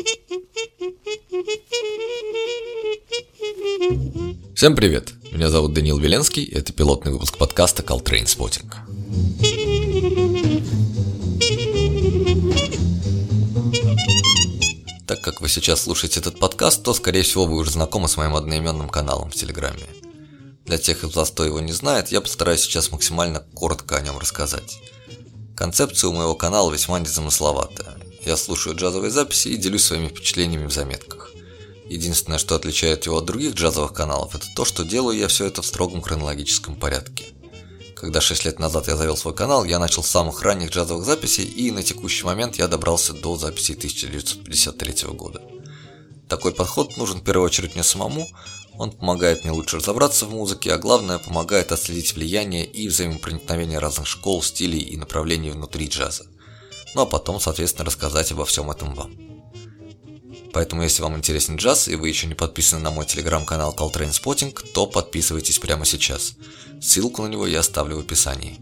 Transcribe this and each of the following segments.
Всем привет! Меня зовут Даниил Веленский, это пилотный выпуск подкаста Call Trainspotting. Так как вы сейчас слушаете этот подкаст, то, скорее всего, вы уже знакомы с моим одноименным каналом в Телеграме. Для тех из вас, кто его не знает, я постараюсь сейчас максимально коротко о нем рассказать. Концепция у моего канала весьма незамысловатая. Я слушаю джазовые записи и делюсь своими впечатлениями в заметках. Единственное, что отличает его от других джазовых каналов, это то, что делаю я все это в строгом хронологическом порядке. Когда 6 лет назад я завел свой канал, я начал с самых ранних джазовых записей, и на текущий момент я добрался до записей 1953 года. Такой подход нужен в первую очередь мне самому, он помогает мне лучше разобраться в музыке, а главное, помогает отследить влияние и взаимопроникновение разных школ, стилей и направлений внутри джаза. Ну а потом, соответственно, рассказать обо всем этом вам. Поэтому, если вам интересен джаз и вы еще не подписаны на мой телеграм-канал Call Trainspotting, то подписывайтесь прямо сейчас. Ссылку на него я оставлю в описании.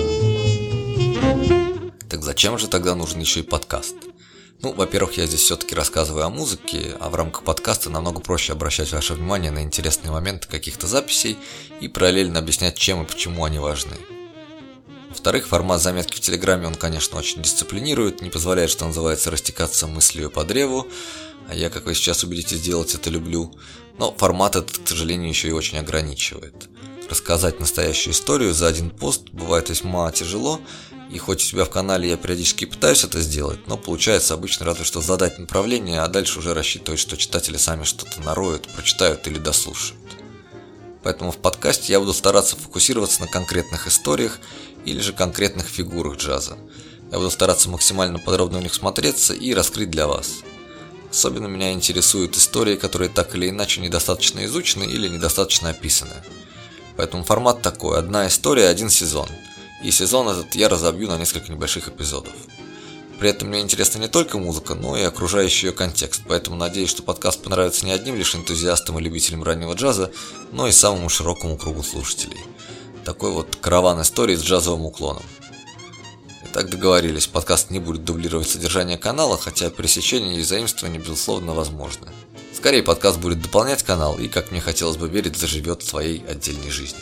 Так зачем же тогда нужен еще и подкаст? Ну, во-первых, я здесь все-таки рассказываю о музыке, а в рамках подкаста намного проще обращать ваше внимание на интересные моменты каких-то записей и параллельно объяснять, чем и почему они важны. Во-вторых, формат заметки в Телеграме, он, конечно, очень дисциплинирует, не позволяет, что называется, растекаться мыслью по древу, а я, как вы сейчас убедитесь, делать это люблю, но формат этот, к сожалению, еще и очень ограничивает. Рассказать настоящую историю за один пост бывает весьма тяжело, и хоть у себя в канале я периодически пытаюсь это сделать, но получается обычно разве что задать направление, а дальше уже рассчитывать, что читатели сами что-то нароют, прочитают или дослушают. Поэтому в подкасте я буду стараться фокусироваться на конкретных историях или же конкретных фигурах джаза. Я буду стараться максимально подробно в них смотреться и раскрыть для вас. Особенно меня интересуют истории, которые так или иначе недостаточно изучены или недостаточно описаны. Поэтому формат такой: одна история, один сезон. И сезон этот я разобью на несколько небольших эпизодов. При этом мне интересна не только музыка, но и окружающий ее контекст, поэтому надеюсь, что подкаст понравится не одним лишь энтузиастам и любителям раннего джаза, но и самому широкому кругу слушателей. Такой вот караван историй с джазовым уклоном. Итак, договорились, подкаст не будет дублировать содержание канала, хотя пересечение и заимствование, безусловно, возможны. Скорее, подкаст будет дополнять канал и, как мне хотелось бы верить, заживет своей отдельной жизнью.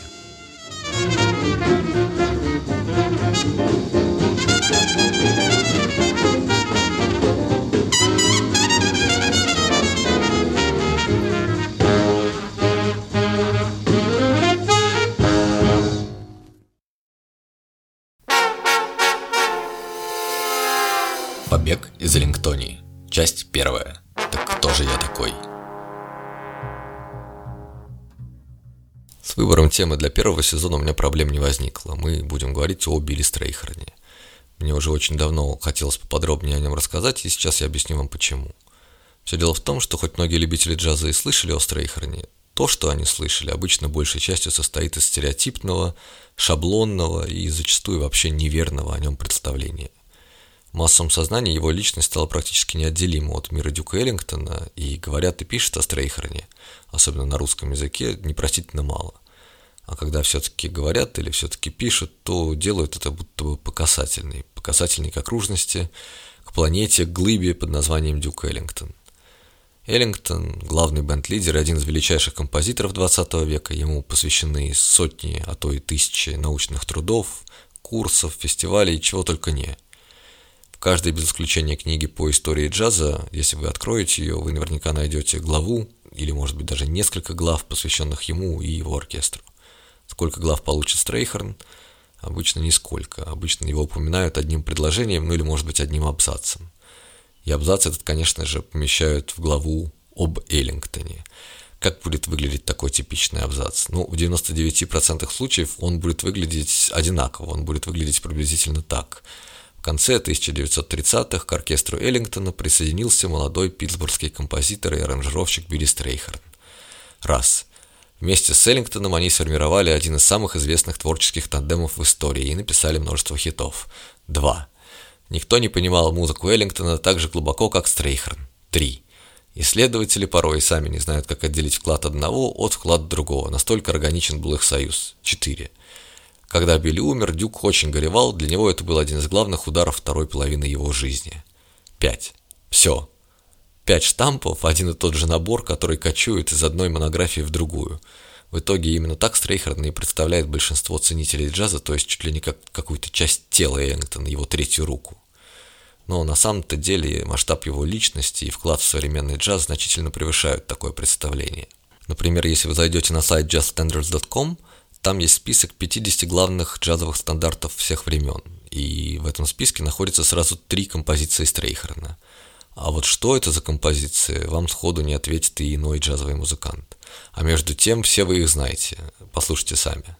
Побег из Эллингтонии. Часть 1. Так кто же я такой? С выбором темы для первого сезона у меня проблем не возникло. Мы будем говорить о Билли Стрейхерне. Мне уже очень давно хотелось поподробнее о нем рассказать, и сейчас я объясню вам почему. Все дело в том, что хоть многие любители джаза и слышали о Стрейхерне, то, что они слышали, обычно большей частью состоит из стереотипного, шаблонного и зачастую вообще неверного о нем представления. В массовом сознании его личность стала практически неотделима от мира Дюка Эллингтона, и говорят и пишут о Стрейхерне, особенно на русском языке, непростительно мало. А когда все-таки говорят или все-таки пишут, то делают это будто бы по касательной к окружности, к планете, к глыбе под названием Дюк Эллингтон. Эллингтон – главный бенд-лидер и один из величайших композиторов 20 века, ему посвящены сотни, а то и тысячи научных трудов, курсов, фестивалей и чего только не. В каждой без исключения книге по истории джаза, если вы откроете ее, вы наверняка найдете главу, или может быть даже несколько глав, посвященных ему и его оркестру. Сколько глав получит Стрейхерн? Обычно нисколько. Обычно его упоминают одним предложением, ну или может быть одним абзацем. И абзац этот, конечно же, помещают в главу об Эллингтоне. Как будет выглядеть такой типичный абзац? Ну, в 99% случаев он будет выглядеть одинаково, он будет выглядеть приблизительно так. В конце 1930-х к оркестру Эллингтона присоединился молодой питтсбургский композитор и аранжировщик Билли Стрейхерн. Раз. Вместе с Эллингтоном они сформировали один из самых известных творческих тандемов в истории и написали множество хитов. 2. Никто не понимал музыку Эллингтона так же глубоко, как Стрейхерн. 3. Исследователи порой и сами не знают, как отделить вклад одного от вклада другого, настолько органичен был их союз. 4. Когда Билли умер, Дюк очень горевал, для него это был один из главных ударов второй половины его жизни. 5. Все. 5 штампов, один и тот же набор, который кочует из одной монографии в другую. В итоге именно так Стрейхерн и представляет большинство ценителей джаза, то есть чуть ли не как какую-то часть тела Эллингтона, его третью руку. Но на самом-то деле масштаб его личности и вклад в современный джаз значительно превышают такое представление. Например, если вы зайдете на сайт jazzstandards.com, там есть список 50 главных джазовых стандартов всех времен, и в этом списке находятся сразу 3 композиции Стрейхерна. А вот что это за композиции, вам сходу не ответит и иной джазовый музыкант. А между тем, все вы их знаете. Послушайте сами.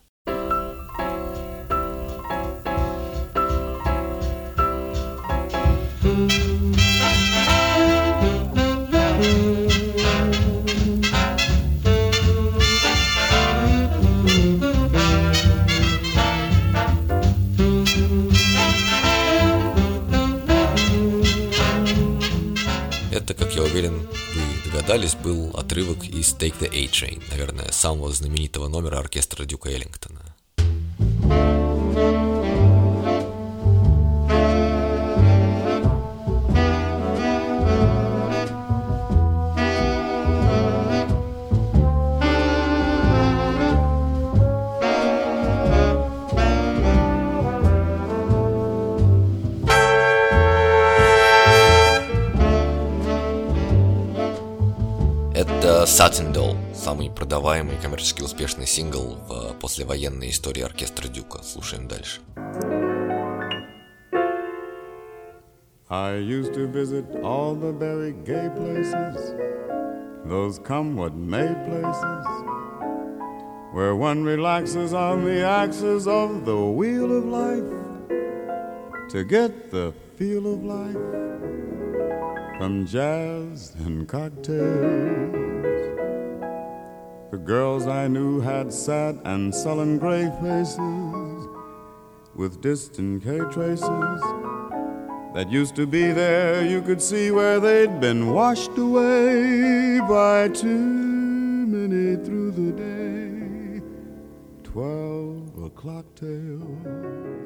Это, как я уверен, вы догадались, был отрывок из Take the A-Train, наверное, самого знаменитого номера оркестра Дюка Эллингтона. Это Satin Doll, самый продаваемый и коммерчески успешный сингл в послевоенной истории оркестра Дюка. Слушаем дальше. I used to visit all the very gay places, those come what may places, where one relaxes on the axis of the wheel of life, to get the feel of life. From jazz and cocktails, the girls I knew had sad and sullen gray faces with distant K traces that used to be there. You could see where they'd been washed away by too many through the day 12 o'clock tales.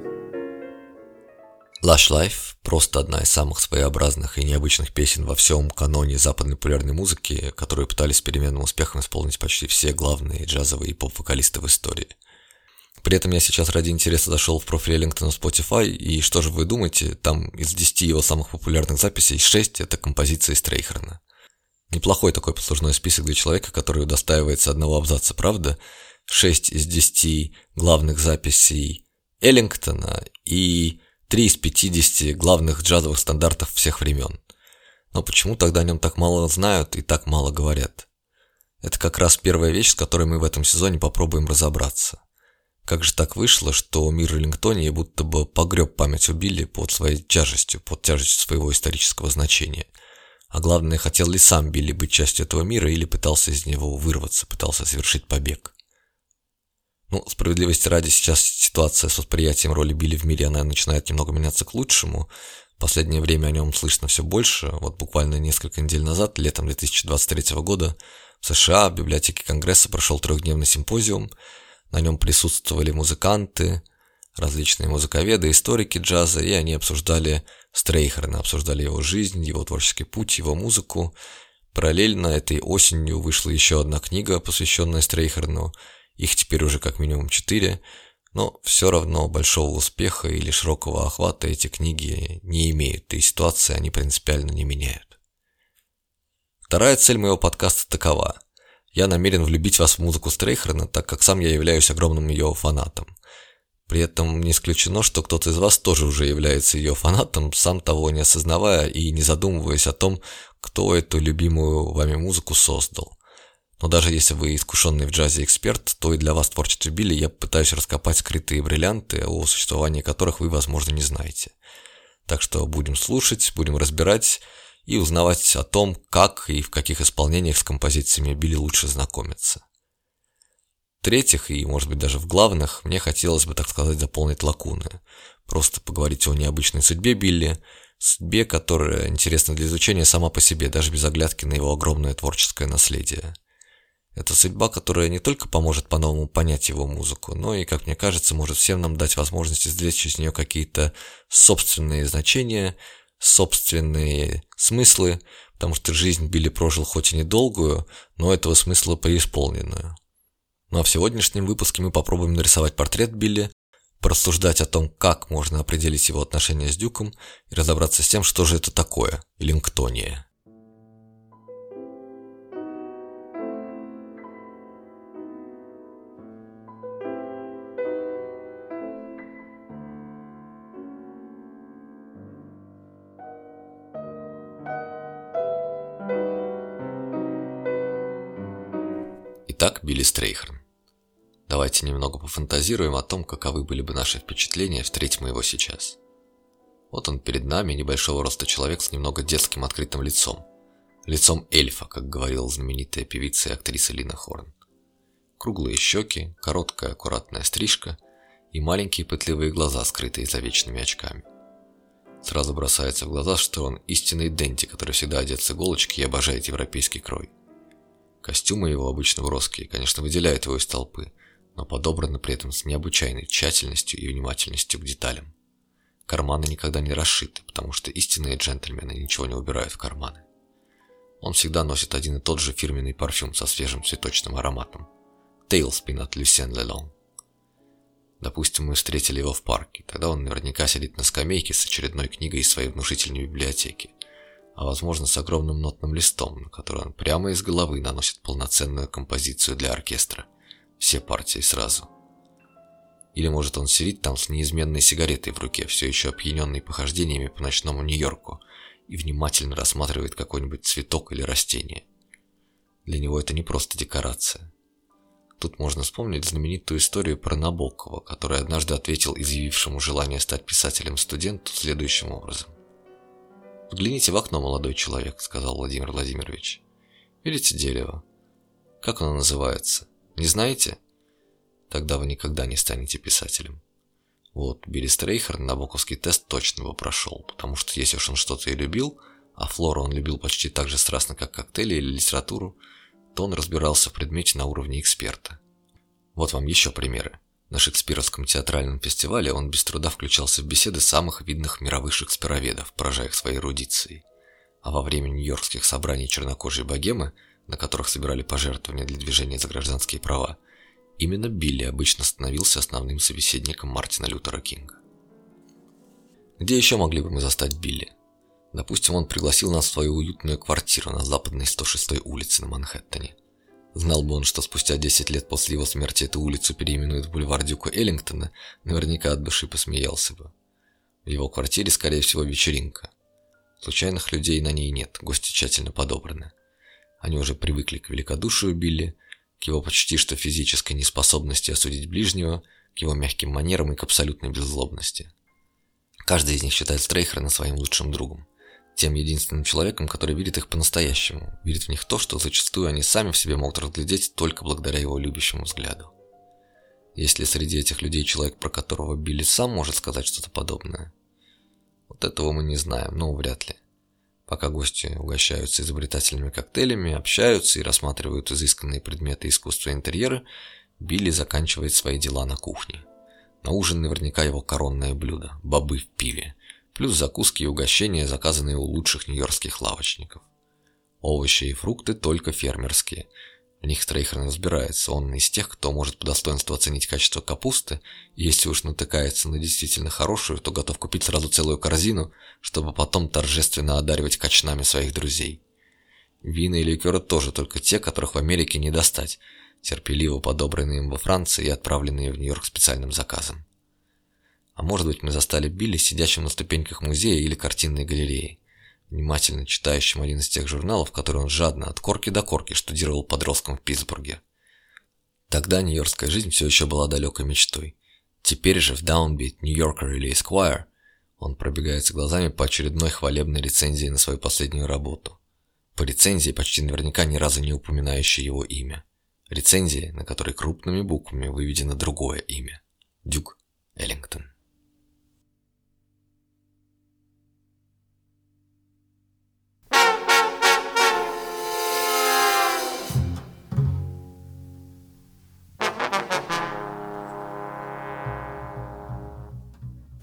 Lush Life – просто одна из самых своеобразных и необычных песен во всем каноне западной популярной музыки, которую пытались с переменным успехом исполнить почти все главные джазовые и поп-вокалисты в истории. При этом я сейчас ради интереса зашел в профиль Эллингтона в Spotify, и что же вы думаете, там из 10 его самых популярных записей 6 – это композиции Стрейхерна. Неплохой такой послужной список для человека, который удостаивается одного абзаца, правда? 6 из 10 главных записей Эллингтона и 3 из 50 главных джазовых стандартов всех времен. Но почему тогда о нем так мало знают и так мало говорят? Это как раз первая вещь, с которой мы в этом сезоне попробуем разобраться. Как же так вышло, что мир Эллингтонии будто бы погреб память о Билли под своей тяжестью, под тяжестью своего исторического значения? А главное, хотел ли сам Билли быть частью этого мира или пытался из него вырваться, пытался совершить побег? Справедливости ради, сейчас ситуация с восприятием роли Билли в мире, она начинает немного меняться к лучшему. В последнее время о нем слышно все больше. Вот буквально несколько недель назад, летом 2023 года, в США в библиотеке Конгресса прошел 3-дневный симпозиум. На нем присутствовали музыканты, различные музыковеды, историки джаза, и они обсуждали Стрейхерна, обсуждали его жизнь, его творческий путь, его музыку. Параллельно этой осенью вышла еще одна книга, посвященная Стрейхерну. Их теперь уже как минимум 4, но все равно большого успеха или широкого охвата эти книги не имеют, и ситуации они принципиально не меняют. Вторая цель моего подкаста такова. Я намерен влюбить вас в музыку Стрейхерна, так как сам я являюсь огромным ее фанатом. При этом не исключено, что кто-то из вас тоже уже является ее фанатом, сам того не осознавая и не задумываясь о том, кто эту любимую вами музыку создал. Но даже если вы искушенный в джазе эксперт, то и для вас в творчестве Билли я пытаюсь раскопать скрытые бриллианты, о существовании которых вы, возможно, не знаете. Так что будем слушать, будем разбирать и узнавать о том, как и в каких исполнениях с композициями Билли лучше знакомиться. В-третьих, и может быть даже в главных, мне хотелось бы, так сказать, заполнить лакуны. Просто поговорить о необычной судьбе Билли, судьбе, которая интересна для изучения сама по себе, даже без оглядки на его огромное творческое наследие. Это судьба, которая не только поможет по-новому понять его музыку, но и, как мне кажется, может всем нам дать возможность извлечь из нее какие-то собственные значения, собственные смыслы, потому что жизнь Билли прожил хоть и недолгую, но этого смысла преисполненную. Ну а в сегодняшнем выпуске мы попробуем нарисовать портрет Билли, порассуждать о том, как можно определить его отношения с Дюком и разобраться с тем, что же это такое – Эллингтония. Итак, Билли Стрейхерн. Давайте немного пофантазируем о том, каковы были бы наши впечатления, встретим мы его сейчас. Вот он перед нами, небольшого роста человек с немного детским открытым лицом. Лицом эльфа, как говорила знаменитая певица и актриса Лина Хорн. Круглые щеки, короткая аккуратная стрижка и маленькие пытливые глаза, скрытые за вечными очками. Сразу бросается в глаза, что он истинный денди, который всегда одет с иголочки и обожает европейский крой. Костюмы его обычно броские, конечно, выделяют его из толпы, но подобраны при этом с необычайной тщательностью и внимательностью к деталям. Карманы никогда не расшиты, потому что истинные джентльмены ничего не убирают в карманы. Он всегда носит один и тот же фирменный парфюм со свежим цветочным ароматом. Tailspin от Lucien Lelong. Допустим, мы встретили его в парке, тогда он наверняка сидит на скамейке с очередной книгой из своей внушительной библиотеки, а возможно с огромным нотным листом, на который он прямо из головы наносит полноценную композицию для оркестра. Все партии сразу. Или может он сидит там с неизменной сигаретой в руке, все еще опьяненный похождениями по ночному Нью-Йорку, и внимательно рассматривает какой-нибудь цветок или растение. Для него это не просто декорация. Тут можно вспомнить знаменитую историю про Набокова, который однажды ответил изъявившему желание стать писателем студенту следующим образом. «Взгляните в окно, молодой человек», — сказал Владимир Владимирович. «Видите дерево? Как оно называется? Не знаете? Тогда вы никогда не станете писателем». Вот, Билли Стрейхерн набоковский тест точно бы прошел, потому что если уж он что-то и любил, а флору он любил почти так же страстно, как коктейли или литературу, то он разбирался в предмете на уровне эксперта. Вот вам еще примеры. На Шекспировском театральном фестивале он без труда включался в беседы самых видных мировых шекспироведов, поражая их своей эрудицией. А во время нью-йоркских собраний чернокожей богемы, на которых собирали пожертвования для движения за гражданские права, именно Билли обычно становился основным собеседником Мартина Лютера Кинга. Где еще могли бы мы застать Билли? Допустим, он пригласил нас в свою уютную квартиру на западной 106-й улице на Манхэттене. Знал бы он, что спустя 10 лет после его смерти эту улицу переименуют в бульвар Дюка Эллингтона, наверняка от души посмеялся бы. В его квартире, скорее всего, вечеринка. Случайных людей на ней нет, гости тщательно подобраны. Они уже привыкли к великодушию Билли, к его почти что физической неспособности осудить ближнего, к его мягким манерам и к абсолютной беззлобности. Каждый из них считает Стрейхерна своим лучшим другом. Тем единственным человеком, который видит их по-настоящему, видит в них то, что зачастую они сами в себе могут разглядеть только благодаря его любящему взгляду. Есть ли среди этих людей человек, про которого Билли сам может сказать что-то подобное? Вот этого мы не знаем, но вряд ли. Пока гости угощаются изобретательными коктейлями, общаются и рассматривают изысканные предметы искусства и интерьеры, Билли заканчивает свои дела на кухне. На ужин наверняка его коронное блюдо – бобы в пиве. Плюс закуски и угощения, заказанные у лучших нью-йоркских лавочников. Овощи и фрукты только фермерские. В них Стрейхерн разбирается, он из тех, кто может по достоинству оценить качество капусты, и если уж натыкается на действительно хорошую, то готов купить сразу целую корзину, чтобы потом торжественно одаривать качанами своих друзей. Вина и ликеры тоже только те, которых в Америке не достать, терпеливо подобранные им во Франции и отправленные в Нью-Йорк специальным заказом. А может быть, мы застали Билли сидящим на ступеньках музея или картинной галереи, внимательно читающим один из тех журналов, которые он жадно от корки до корки штудировал подростком в Питтсбурге. Тогда нью-йоркская жизнь все еще была далекой мечтой. Теперь же в Downbeat, New Yorker или Esquire он пробегается глазами по очередной хвалебной рецензии на свою последнюю работу. По рецензии, почти наверняка ни разу не упоминающей его имя. Рецензии, на которой крупными буквами выведено другое имя – Дюк Эллингтон.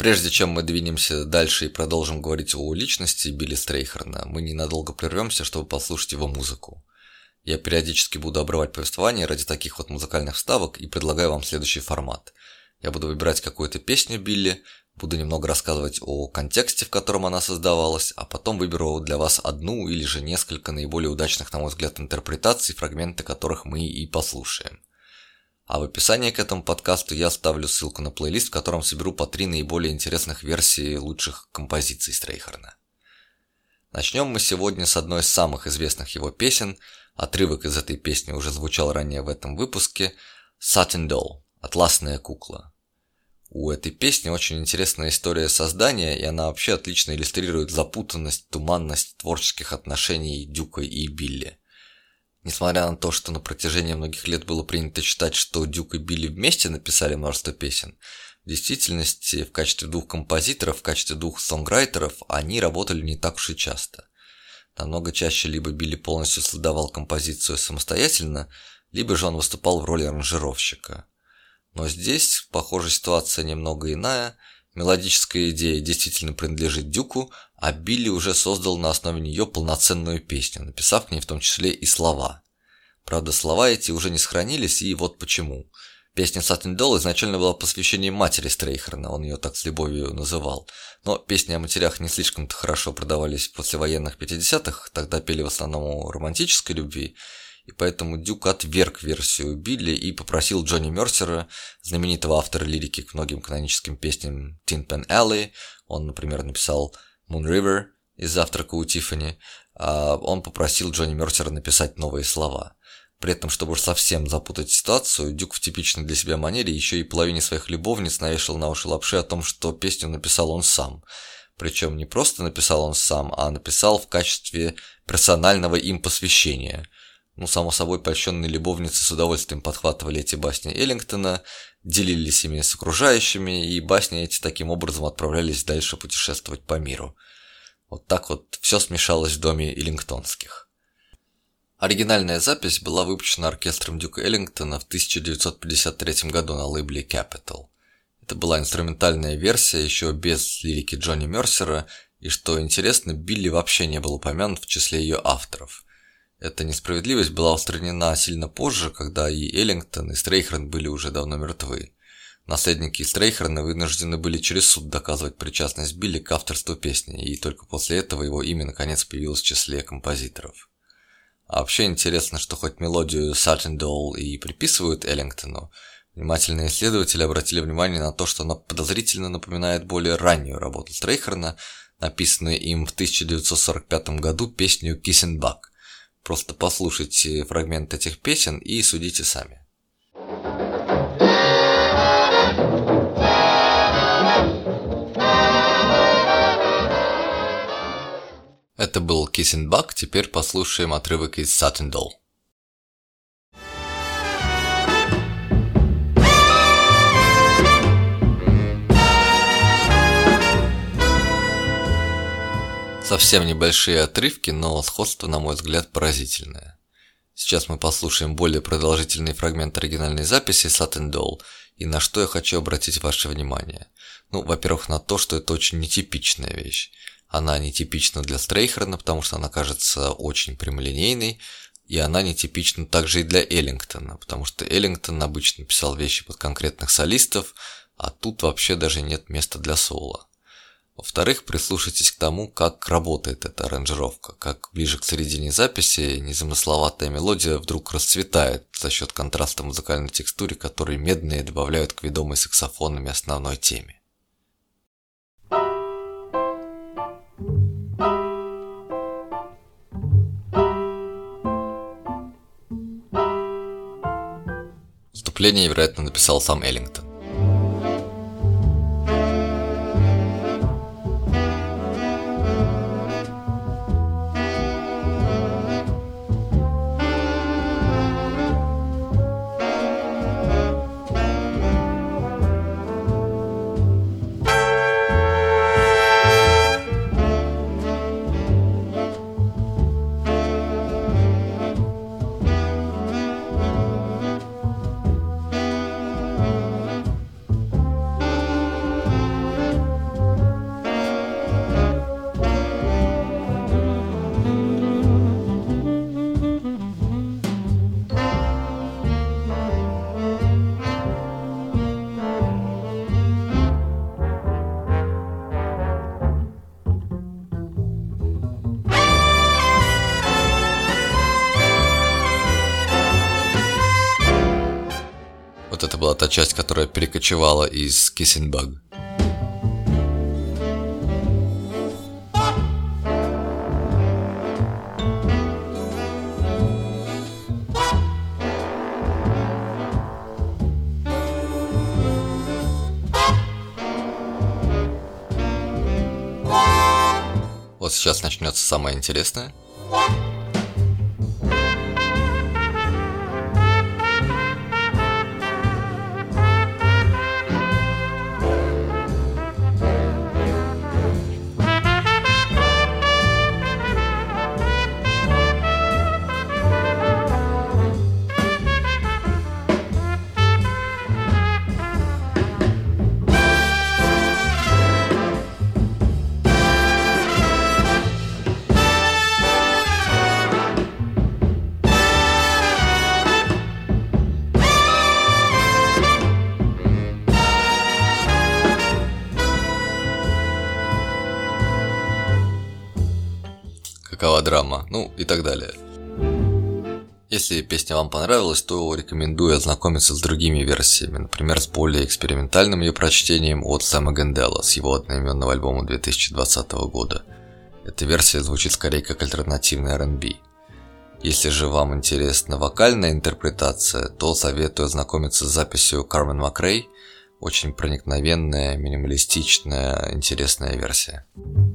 Прежде чем мы двинемся дальше и продолжим говорить о личности Билли Стрейхерна, мы ненадолго прервемся, чтобы послушать его музыку. Я периодически буду обрывать повествование ради таких вот музыкальных вставок и предлагаю вам следующий формат. Я буду выбирать какую-то песню Билли, буду немного рассказывать о контексте, в котором она создавалась, а потом выберу для вас одну или же несколько наиболее удачных, на мой взгляд, интерпретаций, фрагменты которых мы и послушаем. А в описании к этому подкасту я оставлю ссылку на плейлист, в котором соберу по 3 наиболее интересных версии лучших композиций Стрейхерна. Начнем мы сегодня с одной из самых известных его песен. Отрывок из этой песни уже звучал ранее в этом выпуске. Satin Doll – «Атласная кукла». У этой песни очень интересная история создания, и она вообще отлично иллюстрирует запутанность, туманность творческих отношений Дюка и Билли. Несмотря на то, что на протяжении многих лет было принято считать, что Дюк и Билли вместе написали множество песен, в действительности в качестве 2 композиторов, в качестве 2 сонграйтеров они работали не так уж и часто. Намного чаще либо Билли полностью создавал композицию самостоятельно, либо же он выступал в роли аранжировщика. Но здесь, похоже, ситуация немного иная. Мелодическая идея действительно принадлежит Дюку, а Билли уже создал на основе нее полноценную песню, написав к ней в том числе и слова. Правда, слова эти уже не сохранились, и вот почему. Песня Satin Doll изначально была посвящением матери Стрейхерна, он ее так с любовью называл. Но песни о матерях не слишком-то хорошо продавались в послевоенных 50-х, тогда пели в основном о романтической любви. И поэтому Дюк отверг версию Билли и попросил Джонни Мерсера, знаменитого автора лирики к многим каноническим песням Tin Pan Alley, он, например, написал Moon River из «Завтрака у Тиффани», он попросил Джонни Мерсера написать новые слова. При этом, чтобы уж совсем запутать ситуацию, Дюк в типичной для себя манере еще и половине своих любовниц навешал на уши лапши о том, что песню написал он сам. Причем не просто написал он сам, а написал в качестве персонального им посвящения. Само собой, польщенные любовницы с удовольствием подхватывали эти басни Эллингтона, делились ими с окружающими, и басни эти таким образом отправлялись дальше путешествовать по миру. Вот так вот все смешалось в доме Эллингтонских. Оригинальная запись была выпущена оркестром Дюка Эллингтона в 1953 году на лейбле Capitol. Это была инструментальная версия, еще без лирики Джонни Мерсера, и, что интересно, Билли вообще не был упомянут в числе ее авторов. Эта несправедливость была устранена сильно позже, когда и Эллингтон, и Стрейхерн были уже давно мертвы. Наследники Стрейхерна вынуждены были через суд доказывать причастность Билли к авторству песни, и только после этого его имя наконец появилось в числе композиторов. А вообще интересно, что хоть мелодию Satin Doll и приписывают Эллингтону, внимательные исследователи обратили внимание на то, что она подозрительно напоминает более раннюю работу Стрейхерна, написанную им в 1945 году песню Kissing Bug. Просто послушайте фрагмент этих песен и судите сами. Это был Kissing Bug, теперь послушаем отрывок из Satin Doll. Совсем небольшие отрывки, но сходство, на мой взгляд, поразительное. Сейчас мы послушаем более продолжительный фрагмент оригинальной записи Satin Doll, и на что я хочу обратить ваше внимание. Во-первых, на то, что это очень нетипичная вещь. Она нетипична для Стрейхерна, потому что она кажется очень прямолинейной, и она нетипична также и для Эллингтона, потому что Эллингтон обычно писал вещи под конкретных солистов, а тут вообще даже нет места для соло. Во-вторых, прислушайтесь к тому, как работает эта аранжировка, как ближе к середине записи незамысловатая мелодия вдруг расцветает за счет контраста музыкальной текстуре, который медные добавляют к ведомой саксофонами основной теме. Вступление, вероятно, написал сам Эллингтон. была та часть, которая перекочевала из Kissing Bug. Вот сейчас начнется самое интересное. Какова драма, ну и так далее. Если песня вам понравилась, то рекомендую ознакомиться с другими версиями, например, с более экспериментальным ее прочтением от Сэма Генделла с его одноименного альбома 2020 года. Эта версия звучит скорее как альтернативный R&B. Если же вам интересна вокальная интерпретация, то советую ознакомиться с записью Кармен Макрей. Очень проникновенная, минималистичная, интересная версия.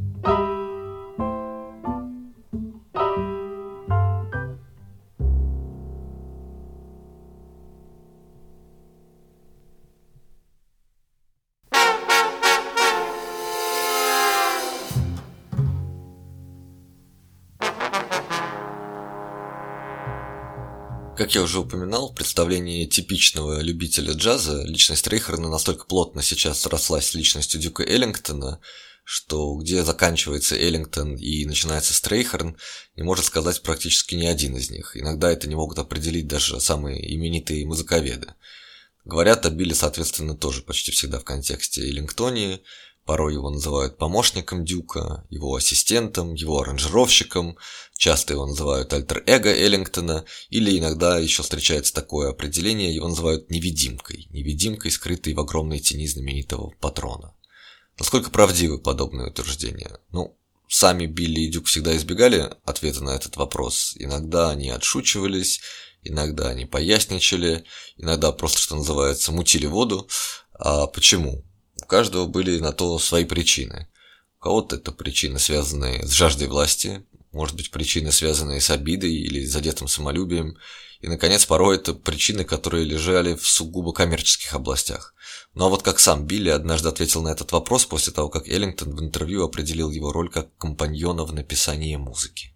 Как я уже упоминал, в представлении типичного любителя джаза личность Стрейхерна настолько плотно сейчас срослась с личностью Дюка Эллингтона, что где заканчивается Эллингтон и начинается Стрейхерн, не может сказать практически ни один из них. Иногда это не могут определить даже самые именитые музыковеды. Говорят о Билли, соответственно, тоже почти всегда в контексте Эллингтонии. Порой его называют помощником Дюка, его ассистентом, его аранжировщиком. Часто его называют альтер-эго Эллингтона. Или иногда еще встречается такое определение, его называют невидимкой. Невидимкой, скрытой в огромной тени знаменитого патрона. Насколько правдивы подобные утверждения? Сами Билли и Дюк всегда избегали ответа на этот вопрос. Иногда они отшучивались, иногда они поясничали, иногда просто, что называется, мутили воду. А почему? У каждого были на то свои причины. У кого-то это причины, связанные с жаждой власти, может быть, причины, связанные с обидой или задетым самолюбием, и, наконец, порой это причины, которые лежали в сугубо коммерческих областях. Ну а вот как сам Билли однажды ответил на этот вопрос после того, как Эллингтон в интервью определил его роль как компаньона в написании музыки.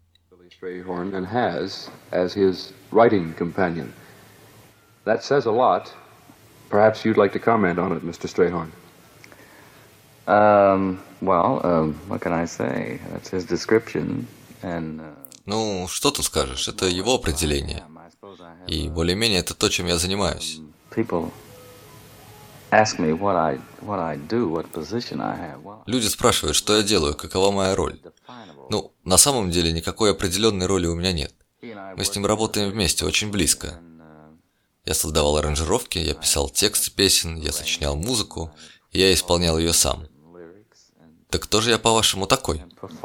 What can I say? That's his description. Ну, что тут скажешь, это его определение. И более-менее это то, чем я занимаюсь. Люди спрашивают, что я делаю, какова моя роль. На самом деле никакой определенной роли у меня нет. Мы с ним работаем вместе, очень близко. Я создавал аранжировки, я писал тексты песен, я сочинял музыку, и я исполнял ее сам. Так кто же я, по-вашему, такой?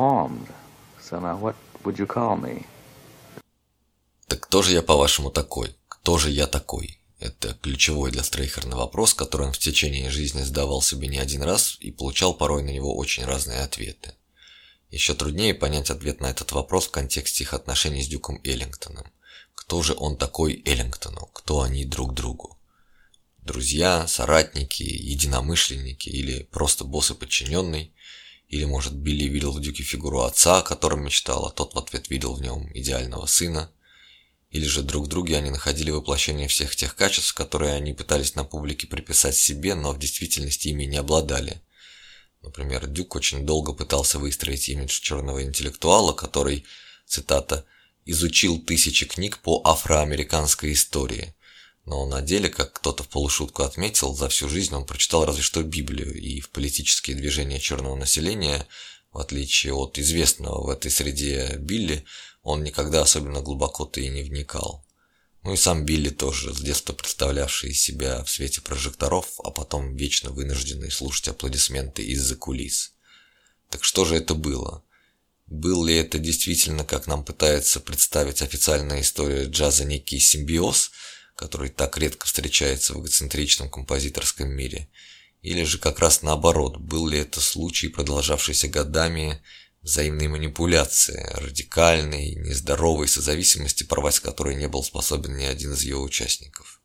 Так кто же я, по-вашему, такой? Кто же я такой? Это ключевой для Стрейхерна вопрос, который он в течение жизни задавал себе не один раз и получал порой на него очень разные ответы. Еще труднее понять ответ на этот вопрос в контексте их отношений с Дюком Эллингтоном. Кто же он такой Эллингтону? Кто они друг другу? Друзья, соратники, единомышленники или просто босс и подчиненный? Или, может, Билли видел в Дюке фигуру отца, о котором мечтал, а тот в ответ видел в нем идеального сына? Или же друг в друге они находили воплощение всех тех качеств, которые они пытались на публике приписать себе, но в действительности ими не обладали? Например, Дюк очень долго пытался выстроить имидж черного интеллектуала, который, цитата, «изучил тысячи книг по афроамериканской истории». Но на деле, как кто-то в полушутку отметил, за всю жизнь он прочитал разве что Библию, и в политические движения черного населения, в отличие от известного в этой среде Билли, он никогда особенно глубоко-то и не вникал. Ну и сам Билли тоже, с детства представлявший себя в свете прожекторов, а потом вечно вынужденный слушать аплодисменты из-за кулис. Так что же это было? Был ли это действительно, как нам пытается представить официальная история джаза, некий симбиоз, который так редко встречается в эгоцентричном композиторском мире? Или же как раз наоборот, был ли это случай, продолжавшийся годами, взаимной манипуляции, радикальной, нездоровой созависимости, порвать с которой не был способен ни один из ее участников?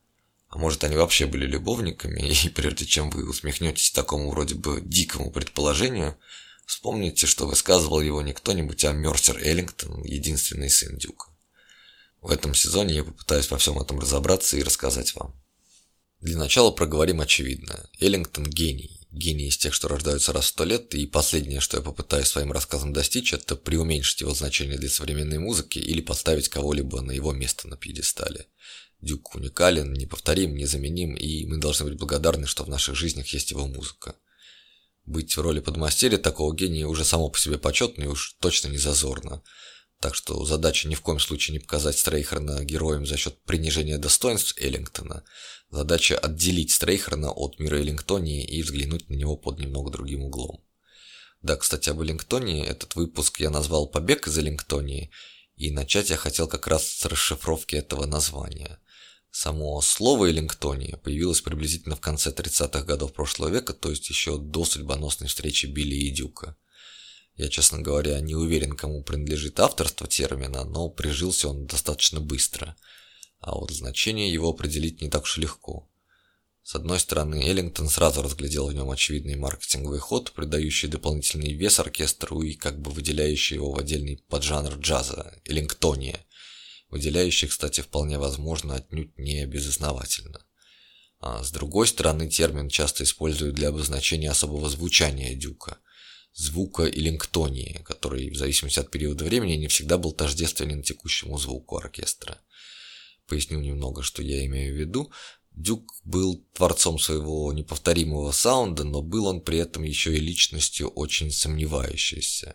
А может, они вообще были любовниками, и прежде чем вы усмехнетесь такому вроде бы дикому предположению, вспомните, что высказывал его не кто-нибудь, а Мерсер Эллингтон, единственный сын Дюка. В этом сезоне я попытаюсь во всем этом разобраться и рассказать вам. Для начала проговорим очевидное. Эллингтон – гений. Гений из тех, что рождаются раз в 100 лет, и последнее, что я попытаюсь своим рассказом достичь, это преуменьшить его значение для современной музыки или поставить кого-либо на его место на пьедестале. Дюк уникален, неповторим, незаменим, и мы должны быть благодарны, что в наших жизнях есть его музыка. Быть в роли подмастерья такого гения уже само по себе почетно и уж точно не зазорно. Так что задача ни в коем случае не показать Стрейхерна героем за счет принижения достоинств Эллингтона. Задача отделить Стрейхерна от мира Эллингтонии и взглянуть на него под немного другим углом. Да, кстати, об Эллингтонии. Этот выпуск я назвал «Побег из Эллингтонии», и начать я хотел как раз с расшифровки этого названия. Само слово «Эллингтония» появилось приблизительно в конце 30-х годов прошлого века, то есть еще до судьбоносной встречи Билли и Дюка. Я, честно говоря, не уверен, кому принадлежит авторство термина, но прижился он достаточно быстро. А вот значение его определить не так уж легко. С одной стороны, Эллингтон сразу разглядел в нем очевидный маркетинговый ход, придающий дополнительный вес оркестру и как бы выделяющий его в отдельный поджанр джаза – эллингтония. Выделяющий, кстати, вполне возможно, отнюдь не безосновательно. А с другой стороны, термин часто используют для обозначения особого звучания Дюка – звука эллингтонии, который в зависимости от периода времени не всегда был тождественен текущему звуку оркестра. Поясню немного, что я имею в виду. Дюк был творцом своего неповторимого саунда, но был он при этом еще и личностью очень сомневающейся.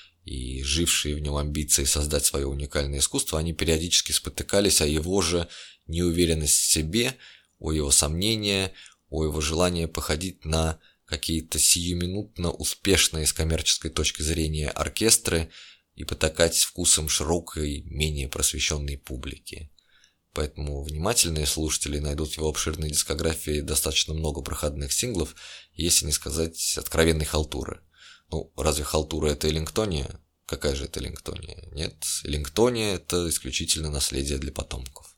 И жившие в нем амбиции создать свое уникальное искусство, они периодически спотыкались о его же неуверенность в себе, о его сомнения, о его желание походить на какие-то сиюминутно успешные с коммерческой точки зрения оркестры и потакать вкусом широкой, менее просвещенной публики. Поэтому внимательные слушатели найдут в его обширной дискографии достаточно много проходных синглов, если не сказать откровенной халтуры. Ну, разве халтура это Эллингтония? Какая же это Эллингтония? Нет, Эллингтония это исключительно наследие для потомков.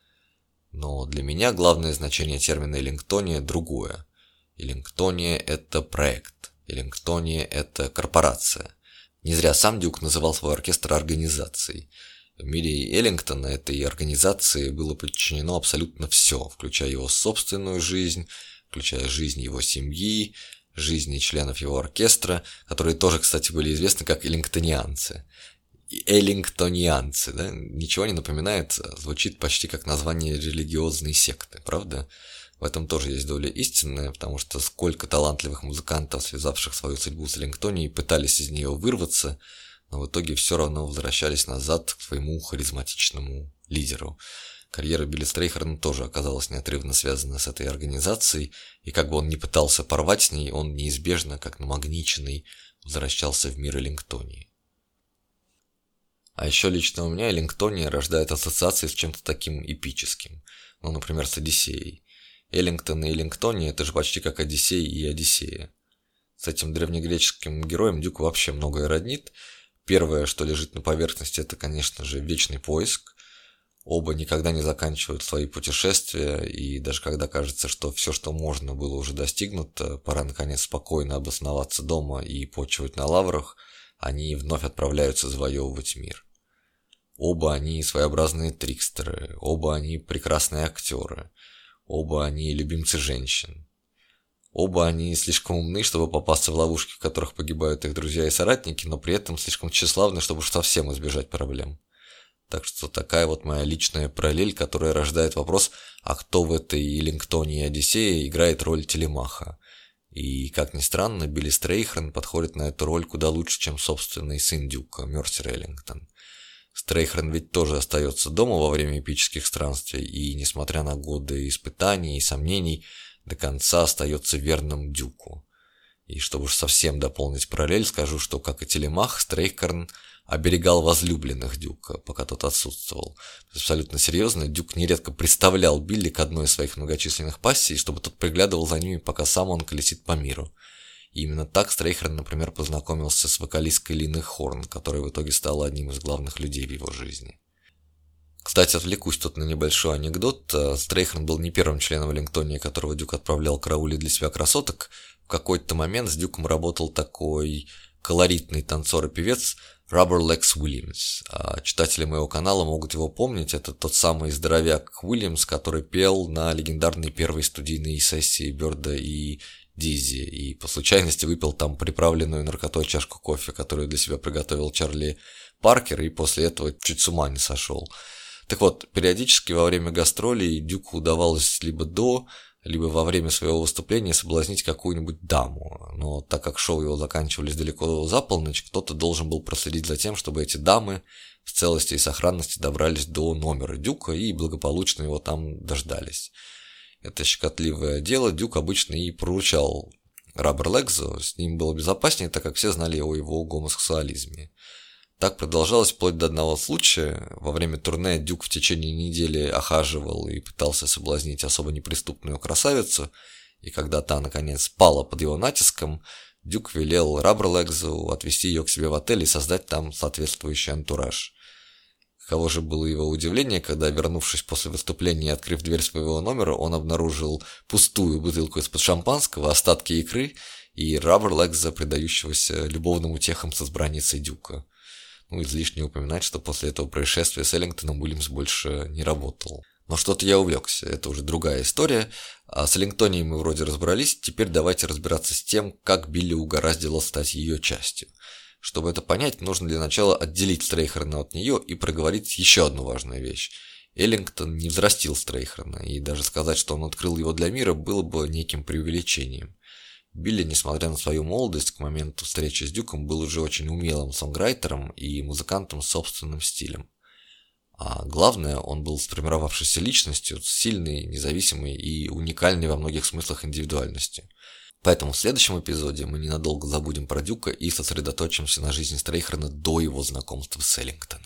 Но для меня главное значение термина Эллингтония другое. Эллингтония – это проект, Эллингтония – это корпорация. Не зря сам Дюк называл свой оркестр организацией. В мире Эллингтона этой организации было подчинено абсолютно все, включая его собственную жизнь, включая жизнь его семьи, жизни членов его оркестра, которые тоже, кстати, были известны как эллингтонианцы. Эллингтонианцы, да? Ничего не напоминает, звучит почти как название религиозной секты, правда? В этом тоже есть доля истины, потому что сколько талантливых музыкантов, связавших свою судьбу с Эллингтонией, пытались из нее вырваться, но в итоге все равно возвращались назад к своему харизматичному лидеру. Карьера Билли Стрейхерна тоже оказалась неотрывно связана с этой организацией, и как бы он ни пытался порвать с ней, он неизбежно, как намагниченный, возвращался в мир Эллингтонии. А еще лично у меня Эллингтония рождает ассоциации с чем-то таким эпическим, ну, например, с Одиссеей. Эллингтон и Эллингтония – это же почти как Одиссей и Одиссея. С этим древнегреческим героем Дюк вообще многое роднит. Первое, что лежит на поверхности, это, конечно же, вечный поиск. Оба никогда не заканчивают свои путешествия, и даже когда кажется, что все, что можно, было уже достигнуто, пора наконец спокойно обосноваться дома и почивать на лаврах, они вновь отправляются завоевывать мир. Оба они своеобразные трикстеры, оба они прекрасные актеры. Оба они любимцы женщин. Оба они слишком умны, чтобы попасться в ловушки, в которых погибают их друзья и соратники, но при этом слишком тщеславны, чтобы уж совсем избежать проблем. Так что такая вот моя личная параллель, которая рождает вопрос, а кто в этой Эллингтонии и Одиссее играет роль Телемаха. И, как ни странно, Билли Стрейхерн подходит на эту роль куда лучше, чем собственный сын Дюка, Мерсер Эллингтон. Стрейхерн ведь тоже остается дома во время эпических странствий, и, несмотря на годы испытаний и сомнений, до конца остается верным Дюку. И чтобы уж совсем дополнить параллель, скажу, что, как и Телемах, Стрейхерн оберегал возлюбленных Дюка, пока тот отсутствовал. Абсолютно серьезно, Дюк нередко приставлял Билли к одной из своих многочисленных пассий, чтобы тот приглядывал за ними, пока сам он колесит по миру. И именно так Стрейхерн, например, познакомился с вокалисткой Линой Хорн, которая в итоге стала одним из главных людей в его жизни. Кстати, отвлекусь тут на небольшой анекдот. Стрейхерн был не первым членом Эллингтония, которого Дюк отправлял караулить для себя красоток. В какой-то момент с Дюком работал такой колоритный танцор и певец Rubber Legs Williams. Читатели моего канала могут его помнить. Это тот самый здоровяк Уильямс, который пел на легендарной первой студийной сессии Бёрда и Дизи, и по случайности выпил там приправленную наркотой чашку кофе, которую для себя приготовил Чарли Паркер, и после этого чуть с ума не сошел. Так вот, периодически во время гастролей Дюку удавалось либо до, либо во время своего выступления соблазнить какую-нибудь даму. Но так как шоу его заканчивались далеко за полночь, кто-то должен был проследить за тем, чтобы эти дамы в целости и сохранности добрались до номера Дюка и благополучно его там дождались. Это щекотливое дело Дюк обычно и поручал Раббер Легзу, с ним было безопаснее, так как все знали о его гомосексуализме. Так продолжалось вплоть до одного случая. Во время турне Дюк в течение недели охаживал и пытался соблазнить особо неприступную красавицу, и когда та, наконец, пала под его натиском, Дюк велел Раббер Легзу отвезти ее к себе в отель и создать там соответствующий антураж. Каково же было его удивление, когда, вернувшись после выступления и открыв дверь своего номера, он обнаружил пустую бутылку из-под шампанского, остатки икры и Раббер Легза, предающегося любовным утехам с избранницей Дюка. Излишне упоминать, что после этого происшествия с Эллингтоном Уильямс больше не работал. Но что-то я увлекся, это уже другая история. А с Эллингтонией мы вроде разобрались, теперь давайте разбираться с тем, как Билли угораздило стать ее частью. Чтобы это понять, нужно для начала отделить Стрейхерна от нее и проговорить еще одну важную вещь. Эллингтон не взрастил Стрейхерна, и даже сказать, что он открыл его для мира, было бы неким преувеличением. Билли, несмотря на свою молодость, к моменту встречи с Дюком был уже очень умелым сонграйтером и музыкантом с собственным стилем. А главное, он был сформировавшейся личностью, с сильной, независимой и уникальной во многих смыслах индивидуальностью. Поэтому в следующем эпизоде мы ненадолго забудем про Дюка и сосредоточимся на жизни Стрейхерна до его знакомства с Эллингтоном.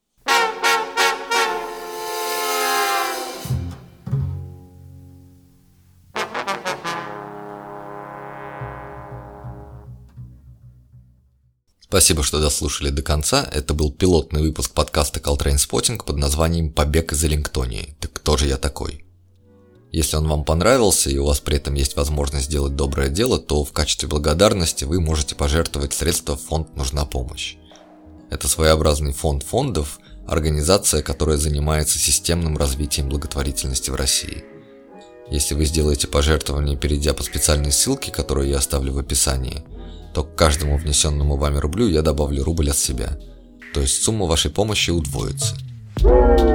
Спасибо, что дослушали до конца. Это был пилотный выпуск подкаста Caltrainspotting под названием «Побег из Эллингтонии». Так кто же я такой? Если он вам понравился и у вас при этом есть возможность сделать доброе дело, то в качестве благодарности вы можете пожертвовать средства в фонд «Нужна помощь». Это своеобразный фонд фондов, организация, которая занимается системным развитием благотворительности в России. Если вы сделаете пожертвование, перейдя по специальной ссылке, которую я оставлю в описании, то к каждому внесенному вами рублю я добавлю рубль от себя. То есть сумма вашей помощи удвоится.